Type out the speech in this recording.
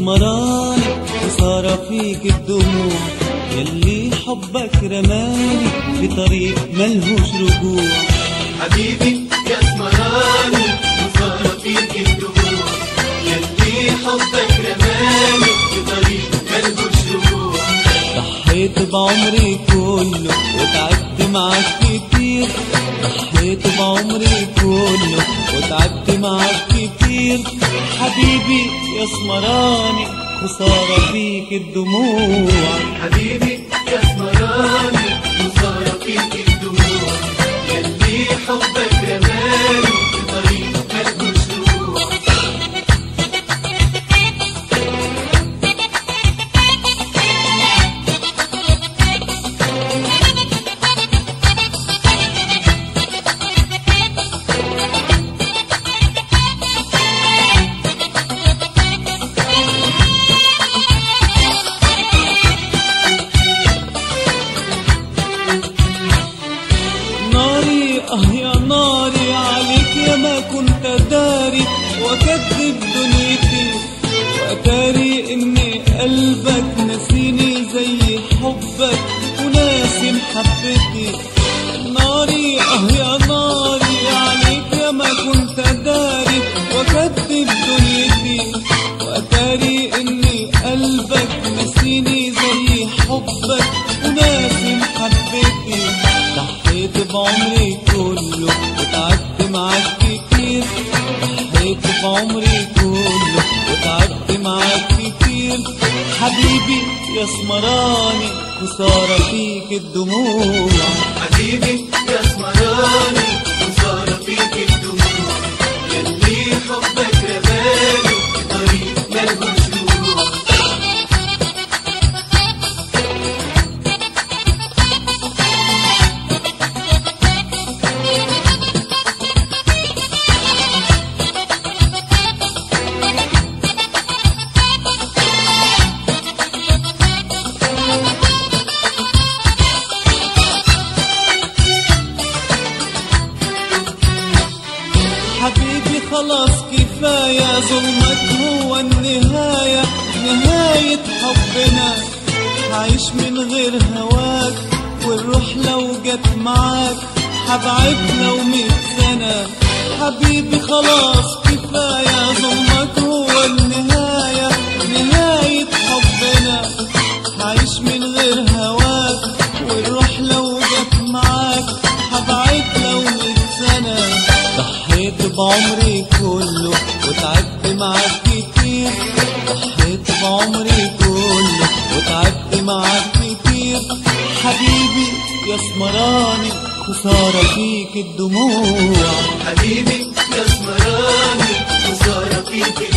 اسمراني خسارة فيك الدموع، يلي حبك رماني في طريق ملهوش رجوع. حبيبي يا اسمراني خسارة فيك الدموع، يلي حبك رماني في طريق ملهوش رجوع. ضحيت بعمري كله وتعبت معاك كتير، ضحيت بعمري كله وتعبت معاك كتير. حبيبي يا اسمراني خسارة فيك الدموع. حبيبي يا اسمراني خسارة فيك الدموع، يلي حبك رماني في طريق ملهوش رجوع. يا ناري عليك يا ما كنت داري وأكذب دنيتي، وأتاري إني قلبك نسيني زي حبك وناسي محبتي. ناري يا ناري عليك يا ما كنت داري وأكذب دنيتي، وأتاري إني قلبك نسيني زي حبك وناسي محبتي. ضحيت بعمري كله وتعبت معاك كتير، ضحيت بعمري كله وتعبت معاك كتير. حبيبي يا اسمراني خسارة فيك الدموع. حبيبي يا اسمراني خسارة فيك الدموع، يلي حبك رماني في طريق ملهوش رجوع. حبيبي خلاص كفاية، ظلمك هو النهاية، نهاية حبنا. هعيش من غير هواك والروح لو جت معاك هبعد لو 100 سنة. حبيبي خلاص كفاية، ظلمك هو النهاية، نهاية حبنا. هعيش من غير هواك والروح لو جت معاك هبعد لو 100 سنة. ضحيت بعمري كله وتعبت معاك كتير، ضحيت بعمري كله وتعبت معاك كتير. حبيبي يا اسمراني خسارة فيك الدموع. حبيبي يا اسمراني خسارة فيك